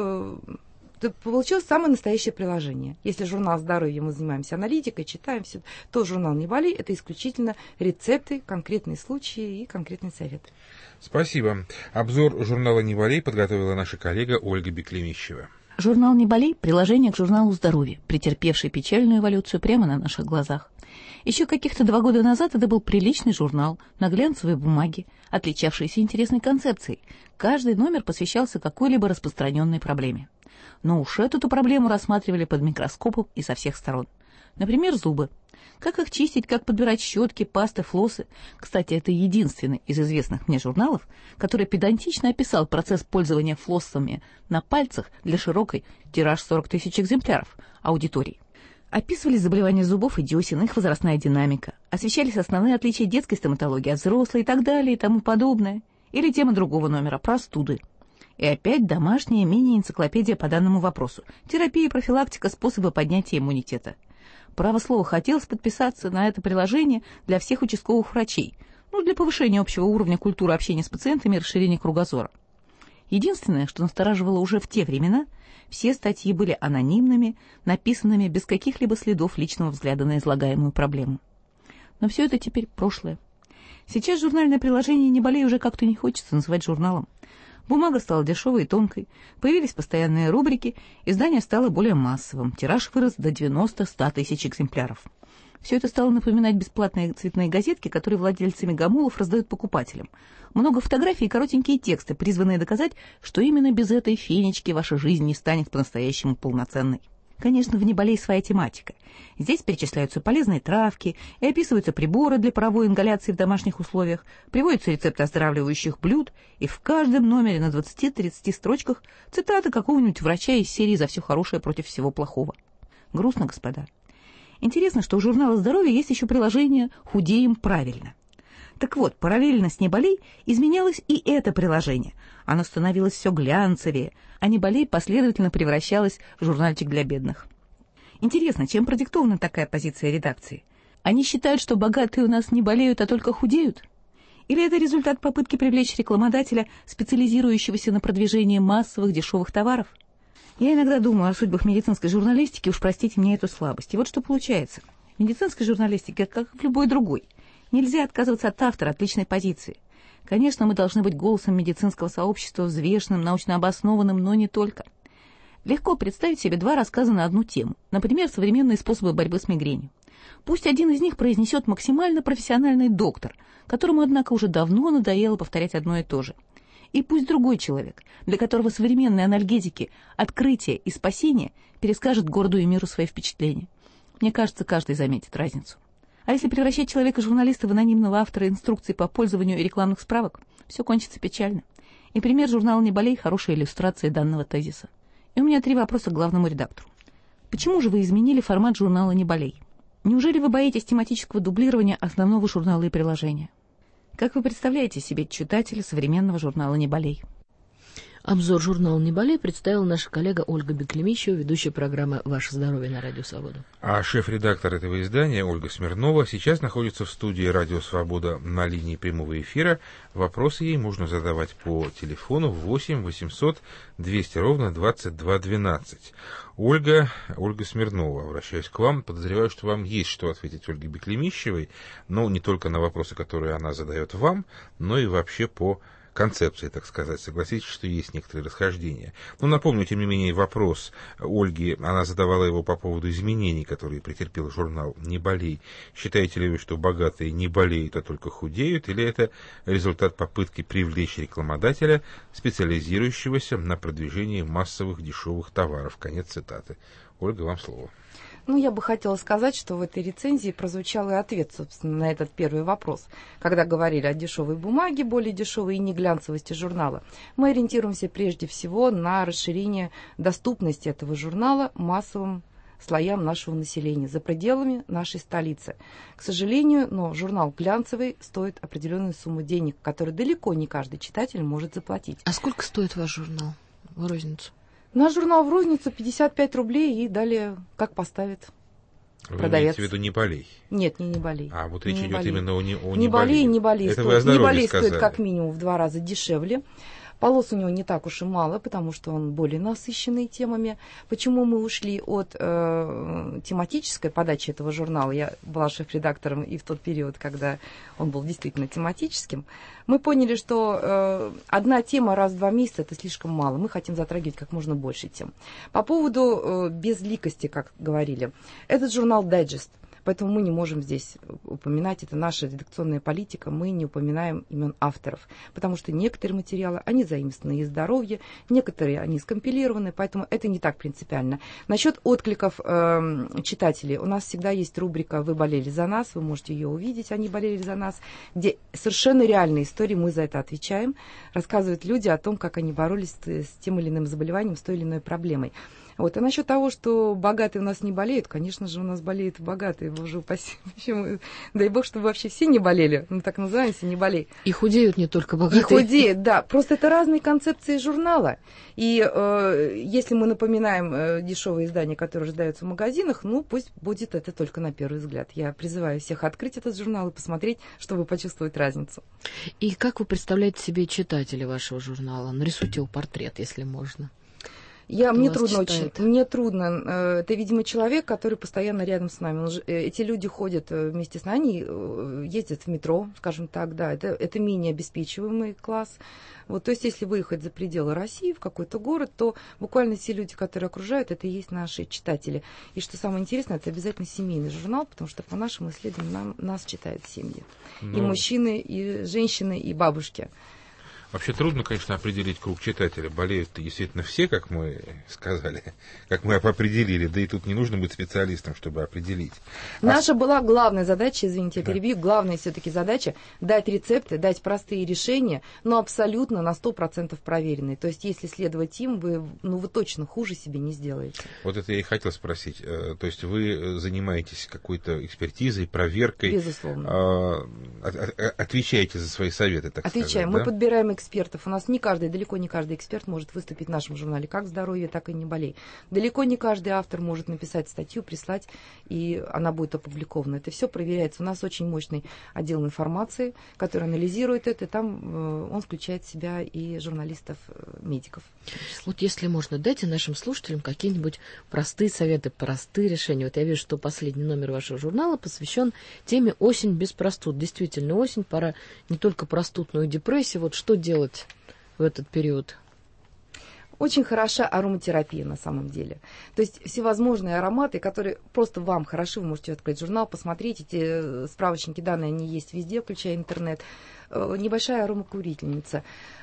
получилось самое настоящее приложение. Если журнал «Здоровье» мы занимаемся аналитикой, читаем все, то журнал «Не болей» — это исключительно рецепты, конкретные случаи и конкретные советы. Спасибо. Обзор журнала «Не болей» подготовила наша коллега Ольга Беклемищева. Журнал «Не болей» — приложение к журналу «Здоровье», претерпевший печальную эволюцию прямо на наших глазах. Еще каких-то 2 года назад это был приличный журнал на глянцевой бумаге, отличавшийся интересной концепцией. Каждый номер посвящался какой-либо распространенной проблеме. Но уж эту проблему рассматривали под микроскопом и со всех сторон. Например, зубы. Как их чистить, как подбирать щетки, пасты, флоссы. Кстати, это единственный из известных мне журналов, который педантично описал процесс пользования флоссами на пальцах для широкой, тираж 40 000 экземпляров, аудитории. Описывались заболевания зубов и десен, их возрастная динамика, освещались основные отличия детской стоматологии от взрослой и так далее и тому подобное. Или тема другого номера – простуды. И опять домашняя мини-энциклопедия по данному вопросу. Терапия, профилактика, способы поднятия иммунитета. Право слово, хотелось подписаться на это приложение для всех участковых врачей, для повышения общего уровня культуры общения с пациентами и расширения кругозора. Единственное, что настораживало уже в те времена, все статьи были анонимными, написанными без каких-либо следов личного взгляда на излагаемую проблему. Но все это теперь прошлое. Сейчас журнальное приложение «Не болей» уже как-то не хочется называть журналом. Бумага стала дешевой и тонкой, появились постоянные рубрики, издание стало более массовым, тираж вырос до 90-100 тысяч экземпляров. Все это стало напоминать бесплатные цветные газетки, которые владельцы мегамолов раздают покупателям. Много фотографий и коротенькие тексты, призванные доказать, что именно без этой фенечки ваша жизнь не станет по-настоящему полноценной. Конечно, в «Не болей» своя тематика. Здесь перечисляются полезные травки и описываются приборы для паровой ингаляции в домашних условиях, приводятся рецепты оздоравливающих блюд, и в каждом номере на 20-30 строчках цитата какого-нибудь врача из серии «За все хорошее против всего плохого». Грустно, господа. Интересно, что у журнала «Здоровье» есть еще приложение «Худеем правильно». Так вот, параллельно с «Не болей» изменялось и это приложение. Оно становилось все глянцевее, а «Не болей» последовательно превращалось в журнальчик для бедных. Интересно, чем продиктована такая позиция редакции? Они считают, что богатые у нас не болеют, а только худеют? Или это результат попытки привлечь рекламодателя, специализирующегося на продвижении массовых дешевых товаров? Я иногда думаю о судьбах медицинской журналистики, уж простите мне эту слабость. И вот что получается. В медицинской журналистике, как в любой другой, нельзя отказываться от автора, от личной позиции. Конечно, мы должны быть голосом медицинского сообщества, взвешенным, научно обоснованным, но не только. Легко представить себе 2 рассказа на одну тему. Например, современные способы борьбы с мигренью. Пусть один из них произнесет максимально профессиональный доктор, которому, однако, уже давно надоело повторять одно и то же. И пусть другой человек, для которого современные анальгетики, открытие и спасение, перескажет городу и миру свои впечатления. Мне кажется, каждый заметит разницу. А если превращать человека-журналиста в анонимного автора инструкций по пользованию и рекламных справок, все кончится печально. И пример журнала «Не болей» — хорошая иллюстрация данного тезиса. И у меня 3 вопроса к главному редактору. Почему же вы изменили формат журнала «Не болей»? Неужели вы боитесь тематического дублирования основного журнала и приложения? Как вы представляете себе читателя современного журнала «Не болей»? Обзор журнала «Не болей» представила наша коллега Ольга Беклемищева, ведущая программы «Ваше здоровье» на Радио Свобода. А шеф-редактор этого издания Ольга Смирнова сейчас находится в студии Радио Свобода на линии прямого эфира. Вопросы ей можно задавать по телефону 8 800 200 ровно 2212. Ольга Смирнова, обращаюсь к вам. Подозреваю, что вам есть что ответить Ольге Беклемищевой, но не только на вопросы, которые она задает вам, но и вообще по концепции, так сказать. Согласитесь, что есть некоторые расхождения. Но напомню, тем не менее, вопрос Ольги, она задавала его по поводу изменений, которые претерпел журнал «Не болей». Считаете ли вы, что богатые не болеют, а только худеют, или это результат попытки привлечь рекламодателя, специализирующегося на продвижении массовых дешевых товаров? Конец цитаты. Ольга, вам слово. Ну, я бы хотела сказать, что в этой рецензии прозвучал и ответ, собственно, на этот первый вопрос. Когда говорили о дешевой бумаге, более дешевой и неглянцевости журнала, мы ориентируемся прежде всего на расширение доступности этого журнала массовым слоям нашего населения за пределами нашей столицы. К сожалению, но журнал глянцевый стоит определенную сумму денег, которую далеко не каждый читатель может заплатить. А сколько стоит ваш журнал в розницу? Наш журнал в розницу 55 рублей, и далее как поставит Вы продавец. имеете в виду «Не болей»? Нет, не болей. А вот речь идет именно о «Не Не болей». Не болей Это вы о здоровье сказали. стоит как минимум в 2 раза дешевле. Полос у него не так уж и мало, потому что он более насыщенный темами. Почему мы ушли от тематической подачи этого журнала? Я была шеф-редактором и в тот период, когда он был действительно тематическим. Мы поняли, что одна тема раз в 2 месяца – это слишком мало. Мы хотим затрагивать как можно больше тем. По поводу безликости, как говорили. Этот журнал «Дайджест». Поэтому мы не можем здесь упоминать, это наша редакционная политика, мы не упоминаем имен авторов, потому что некоторые материалы, они заимствованы из здоровья, некоторые, они скомпилированы, поэтому это не так принципиально. Насчет откликов читателей, у нас всегда есть рубрика «Вы болели за нас», вы можете ее увидеть, они болели за нас, где совершенно реальные истории, мы за это отвечаем, рассказывают люди о том, как они боролись с тем или иным заболеванием, с той или иной проблемой. Вот. А насчет того, что богатые у нас не болеют, конечно же, у нас болеют богатые, боже упаси. Почему? Дай бог, чтобы вообще все не болели, ну так называемся, не болей. И худеют не только богатые. И худеют, да. Просто это разные концепции журнала. И если мы напоминаем дешевые издания, которые издаются в магазинах, ну пусть будет это только на первый взгляд. Я призываю всех открыть этот журнал и посмотреть, чтобы почувствовать разницу. И как вы представляете себе читателя вашего журнала? Нарисуйте его портрет, если можно. Мне трудно очень. Мне трудно. Это, видимо, человек, который постоянно рядом с нами. Эти люди ходят вместе с нами, ездят в метро, скажем так, да. Это менее обеспечиваемый класс. Вот, то есть, если выехать за пределы России в какой-то город, то буквально все люди, которые окружают, это и есть наши читатели. И что самое интересное, это обязательно семейный журнал, потому что по нашим исследованиям нас читают семьи. И мужчины, и женщины, и бабушки. Вообще трудно, конечно, определить круг читателя. Болеют действительно все, как мы сказали, как мы определили. Да и тут не нужно быть специалистом, чтобы определить. Наша была главная задача, извините, я перебью, главная все-таки задача дать рецепты, дать простые решения, но абсолютно на 100% проверенные. То есть, если следовать им, вы точно хуже себе не сделаете. Вот это я и хотел спросить. То есть, вы занимаетесь какой-то экспертизой, проверкой? Безусловно. Отвечаете за свои советы, так сказать? Отвечаем. Мы подбираем экспертов. У нас далеко не каждый эксперт может выступить в нашем журнале как «Здоровье», так и «Не болей». Далеко не каждый автор может написать статью, прислать, и она будет опубликована. Это все проверяется. У нас очень мощный отдел информации, который анализирует это, и там он включает в себя и журналистов-медиков. Вот если можно, дайте нашим слушателям какие-нибудь простые советы, простые решения. Вот я вижу, что последний номер вашего журнала посвящен теме «Осень без простуд». Действительно, осень, пора не только простуд, но и депрессии. Вот что делать в этот период? Очень хороша ароматерапия на самом деле. То есть всевозможные ароматы, которые просто вам хороши, вы можете открыть журнал, посмотреть. Эти справочники, данные, они есть везде, включая интернет. Небольшая аромакурительница.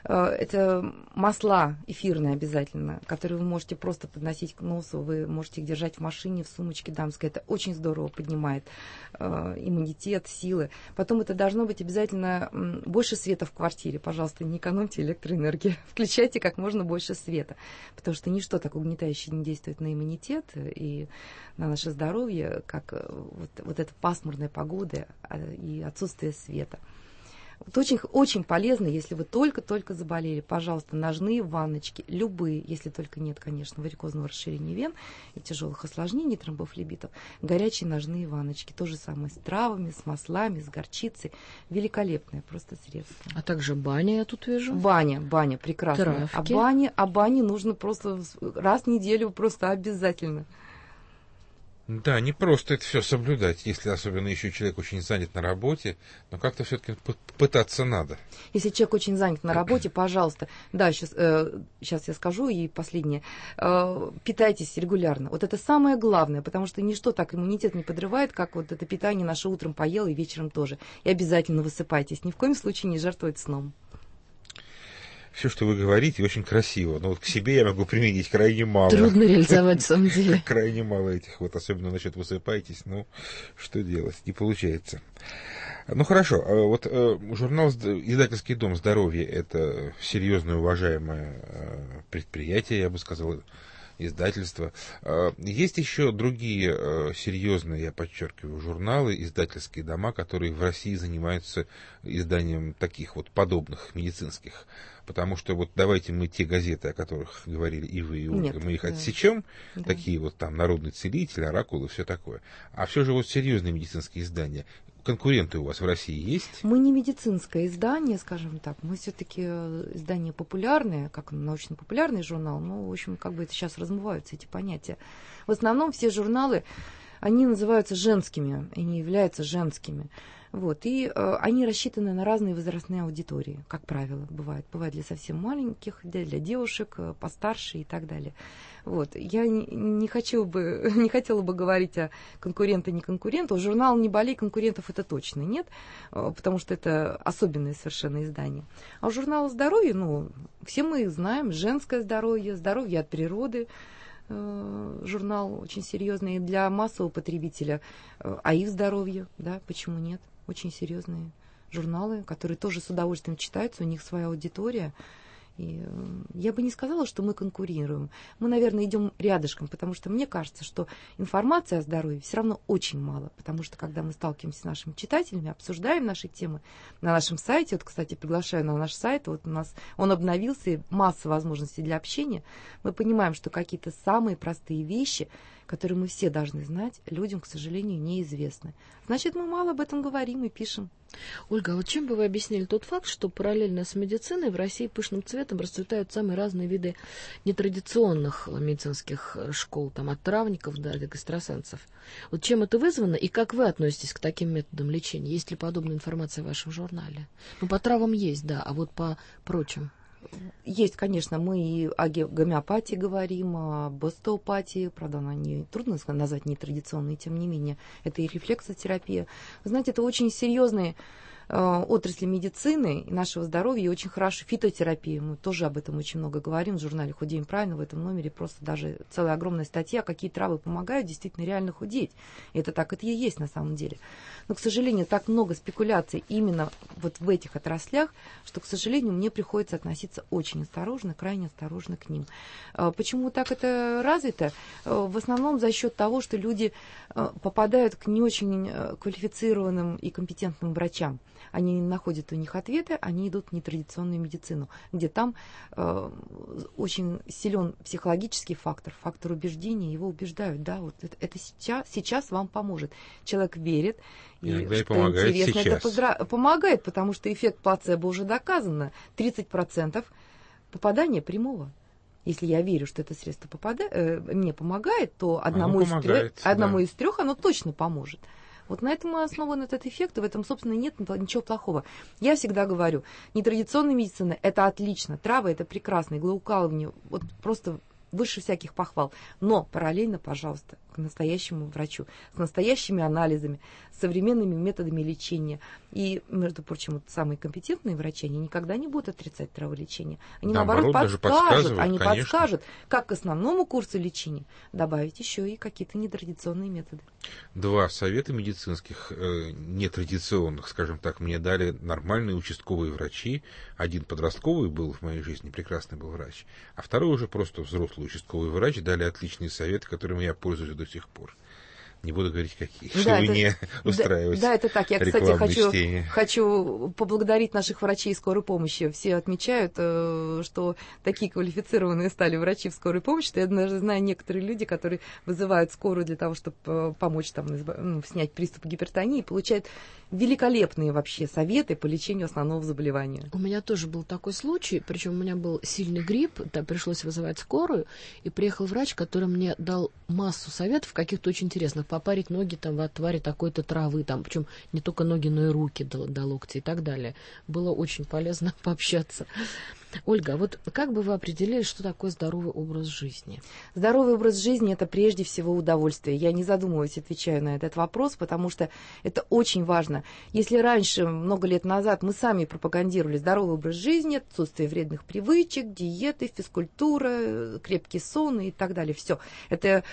Это масла эфирные обязательно, которые вы можете просто подносить к носу, вы можете их держать в машине, в сумочке дамской. Это очень здорово поднимает иммунитет, силы. Потом это должно быть обязательно больше света в квартире. Пожалуйста, не экономьте электроэнергию. Включайте как можно больше света, потому что ничто так угнетающе не действует на иммунитет и на наше здоровье, как вот эта пасмурная погода и отсутствие света. Вот очень, очень полезно, если вы только-только заболели, пожалуйста, ножные ванночки, любые, если только нет, конечно, варикозного расширения вен и тяжелых осложнений, тромбофлебитов, горячие ножные ванночки. То же самое с травами, с маслами, с горчицей. Великолепное просто средство. А также баня, я тут вижу. Баня прекрасная. А бане нужно просто раз в неделю просто обязательно. Да, не просто это все соблюдать, если особенно еще человек очень занят на работе, но как-то все-таки пытаться надо. Если человек очень занят на работе, пожалуйста, да, сейчас я скажу и последнее, питайтесь регулярно. Вот это самое главное, потому что ничто так иммунитет не подрывает, как вот это питание наше утром поел и вечером тоже. И обязательно высыпайтесь, ни в коем случае не жертвуйте сном. Все, что вы говорите, очень красиво, но вот к себе я могу применить крайне мало. Трудно реализовать, в самом деле. Крайне мало этих, вот особенно насчет высыпайтесь, ну, что делать, не получается. Ну, хорошо, вот журнал «Издательский дом здоровья» — это серьезное, уважаемое предприятие, я бы сказал, издательство. Есть еще другие серьезные, я подчеркиваю, журналы, издательские дома, которые в России занимаются изданием таких вот подобных медицинских. Потому что вот давайте мы те газеты, о которых говорили и вы, и Ольга, мы их отсечем, такие вот там «Народный целитель», «Оракул» и все такое. А все же вот серьезные медицинские издания. Конкуренты у вас в России есть? Мы не медицинское издание, скажем так. Мы все-таки издание популярное, как научно-популярный журнал. Но, в общем, как бы это сейчас размываются эти понятия. В основном все журналы, они называются женскими и не являются женскими. Вот, и они рассчитаны на разные возрастные аудитории, как правило, бывает. Бывает для совсем маленьких, для девушек, постарше и так далее. Вот. Я не хотела бы говорить о конкуренте, не конкуренту. Журнал «Не болей», конкурентов это точно нет, потому что это особенное совершенно издание. А у журнала «Здоровье», ну, все мы их знаем, «Женское здоровье», «Здоровье от природы». Журнал очень серьезный для массового потребителя. А их здоровье, да, почему нет? Очень серьезные журналы, которые тоже с удовольствием читаются, у них своя аудитория. И я бы не сказала, что мы конкурируем. Мы, наверное, идем рядышком, потому что мне кажется, что информации о здоровье все равно очень мало. Потому что, когда мы сталкиваемся с нашими читателями, обсуждаем наши темы на нашем сайте, вот, кстати, приглашаю на наш сайт, вот у нас он обновился, и масса возможностей для общения, мы понимаем, что какие-то самые простые вещи, которые мы все должны знать, людям, к сожалению, неизвестны. Значит, мы мало об этом говорим и пишем. Ольга, а вот чем бы вы объяснили тот факт, что параллельно с медициной в России пышным цветом расцветают самые разные виды нетрадиционных медицинских школ, там, от травников до экстрасенсов? Вот чем это вызвано и как вы относитесь к таким методам лечения? Есть ли подобная информация в вашем журнале? Ну, по травам есть, да, а вот по прочим? Есть, конечно, мы и о гомеопатии говорим, об остеопатии, правда, она трудно назвать нетрадиционной, тем не менее, это и рефлексотерапия. Вы знаете, это очень серьезные отрасли медицины и нашего здоровья, и очень хорошо фитотерапия. Мы тоже об этом очень много говорим в журнале «Худеем правильно», в этом номере просто даже целая огромная статья, какие травы помогают действительно реально худеть. И это так это и есть на самом деле. Но, к сожалению, так много спекуляций именно вот в этих отраслях, что, к сожалению, мне приходится относиться очень осторожно, крайне осторожно к ним. Почему так это развито? В основном за счет того, что люди попадают к не очень квалифицированным и компетентным врачам. Они находят у них ответы, они идут в нетрадиционную медицину, где там очень силен психологический фактор, фактор убеждения, его убеждают, да, вот это сейчас вам поможет. Человек верит, и иногда что и помогает интересно, сейчас. это помогает, потому что эффект плацебо уже доказано, 30% попадания прямого. Если я верю, что это средство мне помогает, то одному из трех оно точно поможет. Вот на этом и основан этот эффект, и в этом, собственно, нет ничего плохого. Я всегда говорю, нетрадиционная медицина – это отлично, травы – это прекрасно, иглоукалывание – вот просто выше всяких похвал. Но параллельно, пожалуйста, к настоящему врачу, с настоящими анализами, с современными методами лечения. И, между прочим, вот самые компетентные врачи, они никогда не будут отрицать траволечение. Они, наоборот, подскажут, как к основному курсу лечения добавить еще и какие-то нетрадиционные методы. Два совета медицинских, нетрадиционных, скажем так, мне дали нормальные участковые врачи. Один подростковый был в моей жизни, прекрасный был врач, а второй уже просто взрослый участковый врач, дали отличные советы, которыми я пользуюсь до сих пор. Не буду говорить, какие, чтобы не устраивать. Да, это так. Я, кстати, хочу поблагодарить наших врачей скорой помощи. Все отмечают, что такие квалифицированные стали врачи в скорой помощи, что я даже знаю некоторые люди, которые вызывают скорую для того, чтобы помочь снять приступ гипертонии, получают великолепные вообще советы по лечению основного заболевания. У меня тоже был такой случай, причем у меня был сильный грипп, пришлось вызывать скорую, и приехал врач, который мне дал массу советов, каких-то очень интересных, попарить ноги в отваре такой-то травы, причем не только ноги, но и руки до локтя и так далее. Было очень полезно пообщаться. Ольга, а вот как бы вы определили, что такое здоровый образ жизни? Здоровый образ жизни – это прежде всего удовольствие. Я не задумываясь отвечаю на этот вопрос, потому что это очень важно. Если раньше, много лет назад, мы сами пропагандировали здоровый образ жизни, отсутствие вредных привычек, диеты, физкультура, крепкий сон и так далее, все. Это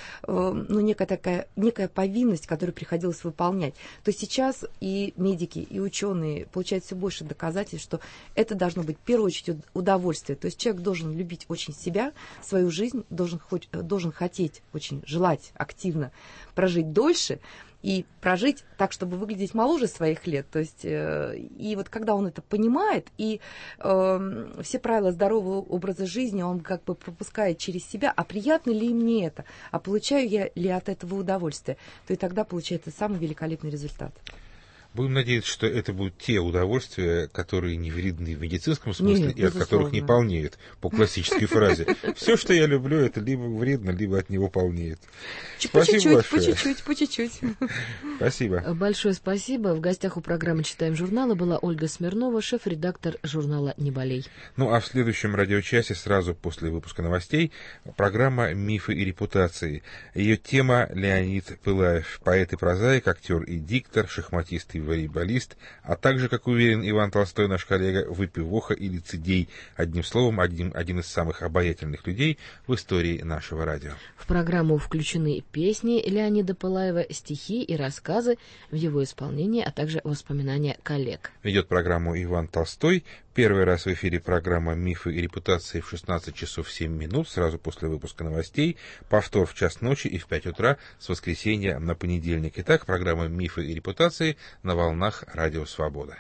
некая повинность, которую приходилось выполнять. То сейчас и медики, и ученые получают все больше доказательств, что это должно быть в первую очередь удовольствие. То есть человек должен любить очень себя, свою жизнь, должен хотеть, очень желать активно прожить дольше и прожить так, чтобы выглядеть моложе своих лет. То есть, и вот когда он это понимает, и все правила здорового образа жизни он как бы пропускает через себя, а приятно ли мне это, а получаю я ли от этого удовольствие, то и тогда получается самый великолепный результат. Будем надеяться, что это будут те удовольствия, которые не вредны в медицинском смысле. Нет, и от которых не полнеют, по классической фразе. Все, что я люблю, это либо вредно, либо от него полнеет. По чуть-чуть. Спасибо. Большое спасибо. В гостях у программы «Читаем журналы» была Ольга Смирнова, шеф-редактор журнала «Не болей». Ну а в следующем радиочасе, сразу после выпуска новостей, программа «Мифы и репутации». Ее тема — Леонид Пылаев, поэт и прозаик, актер и диктор, шахматист и волейболист, а также, как уверен Иван Толстой, наш коллега, выпивоха и лицедей. Одним словом, один из самых обаятельных людей в истории нашего радио. В программу включены песни Леонида Пылаева, стихи и рассказы в его исполнении, а также воспоминания коллег. Ведет программу Иван Толстой. Первый раз в эфире программа «Мифы и репутации» в 16 часов 7 минут, сразу после выпуска новостей. Повтор в час ночи и в 5 утра с воскресенья на понедельник. Итак, программа «Мифы и репутации» на волнах Радио Свобода.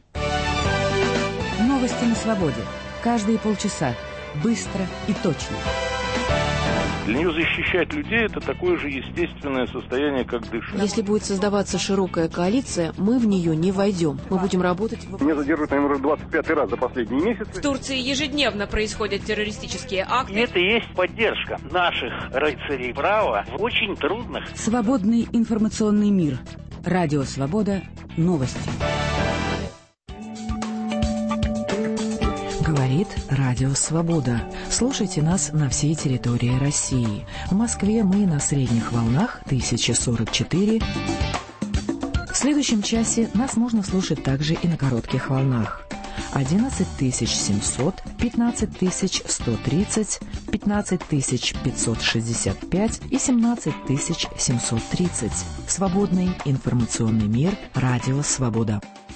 Новости на свободе. Каждые полчаса. Быстро и точно. Для нее защищать людей – это такое же естественное состояние, как дышать. Если будет создаваться широкая коалиция, мы в нее не войдем. Мы будем работать... Меня задерживают, наверное, 25-й раз за последние месяцы. В Турции ежедневно происходят террористические акты. Это и есть поддержка наших рыцарей права в очень трудных... Свободный информационный мир. Радио Свобода. Новости. Говорит Радио Свобода. Слушайте нас на всей территории России. В Москве мы на средних волнах 1044. В следующем часе нас можно слушать также и на коротких волнах. 11700, 15130, 15565 и 17730. Свободный информационный мир. Радио Свобода.